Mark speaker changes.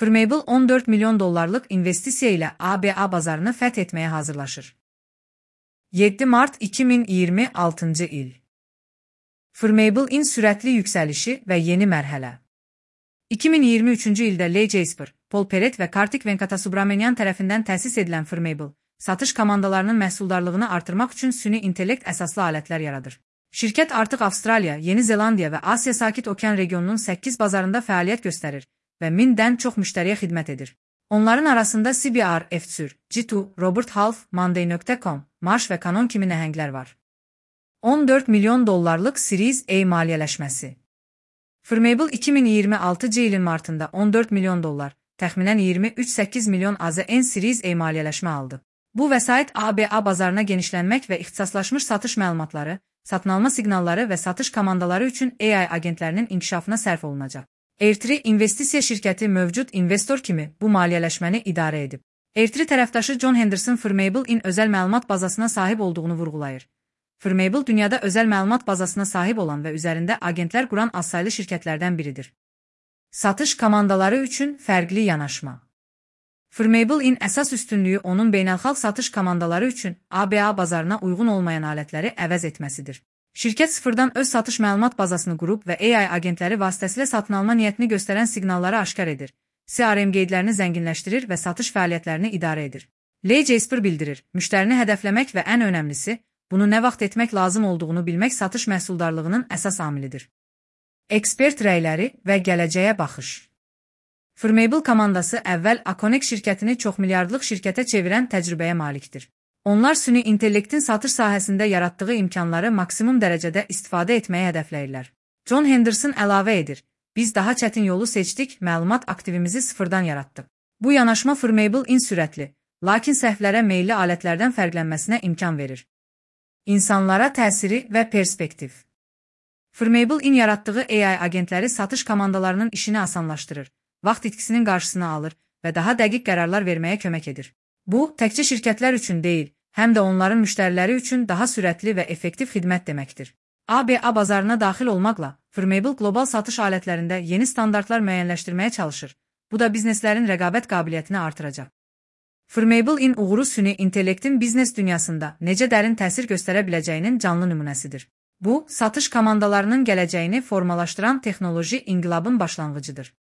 Speaker 1: Firmable 14 milyon dollarlıq investisiya ilə ABA bazarını fəth etməyə hazırlaşır. 7 mart 2026 il. Firmable-in sürətli yüksəlişi və yeni mərhələ. 2023-cü ildə Lee Jasper, Paul Perret və Kartik Venkatasubrahmanyam tərəfindən təsis edilən Firmable, satış komandalarının məhsuldarlığını artırmaq üçün süni intellekt əsaslı alətlər yaradır. Şirkət artıq Avstraliya, Yeni Zelandiya və Asiya Sakit Okean regionunun 8 bazarında fəaliyyət göstərir və 1000-dən çox müştəriyə xidmət edir. Onların arasında CBR, F-Tsur, G2, Robert Half, Monday.com, Marsh və Canon kimi nəhənglər var. 14 milyon dollarlıq Series A maliyyələşməsi. Firmable 2026 ilin martında 14 milyon dollar, təxminən 23,8 milyon AZN Series A maliyyələşmə aldı. Bu vəsait ABA bazarına genişlənmək və ixtisaslaşmış satış məlumatları, satın alma siqnalları və satış komandaları üçün AI agentlərinin inkişafına sərf olunacaq. Airtree investisiya şirkəti mövcud investor kimi bu maliyyələşməni idarə edib. Airtree tərəfdaşı John Henderson Firmable-in özəl məlumat bazasına sahib olduğunu vurğulayır. Firmable dünyada özəl məlumat bazasına sahib olan və üzərində agentlər quran azsaylı şirkətlərdən biridir. Satış komandaları üçün fərqli yanaşma. Firmable-in əsas üstünlüyü onun beynəlxalq satış komandaları üçün ABA bazarına uyğun olmayan alətləri əvəz etməsidir. Şirkət sıfırdan öz satış məlumat bazasını qurub və AI agentləri vasitəsilə satın alma niyyətini göstərən siqnalları aşkar edir, CRM qeydlərini zənginləşdirir və satış fəaliyyətlərini idarə edir. Lee Jasper bildirir, müştərini hədəfləmək və ən önəmlisi, bunu nə vaxt etmək lazım olduğunu bilmək satış məhsuldarlığının əsas amilidir. Ekspert rəyləri və gələcəyə baxış. Firmable komandası əvvəl Aconex şirkətini çoxmilyardlıq şirkətə çevirən təcrübəyə malikdir. Onlar süni intellektin satış sahəsində yaratdığı imkanları maksimum dərəcədə istifadə etməyi hədəfləyirlər. John Henderson əlavə edir, biz daha çətin yolu seçdik, məlumat aktivimizi sıfırdan yaratdıq. Bu yanaşma Firmable-in sürətli, lakin səhvlərə meyilli alətlərdən fərqlənməsinə imkan verir. İnsanlara təsiri və perspektiv. Firmable-in yaratdığı AI agentləri satış komandalarının işini asanlaşdırır, vaxt itkisinin qarşısını alır və daha dəqiq qərarlar verməyə kömək edir. Bu, təkcə şirkətlər üçün deyil, həm də onların müştəriləri üçün daha sürətli və effektiv xidmət deməkdir. ABA bazarına daxil olmaqla, Firmable qlobal satış alətlərində yeni standartlar müəyyənləşdirməyə çalışır. Bu da bizneslərin rəqabət qabiliyyətini artıracaq. Firmable-in uğuru süni intellektin biznes dünyasında necə dərin təsir göstərə biləcəyinin canlı nümunəsidir. Bu, satış komandalarının gələcəyini formalaşdıran texnoloji inqilabın başlanğıcıdır.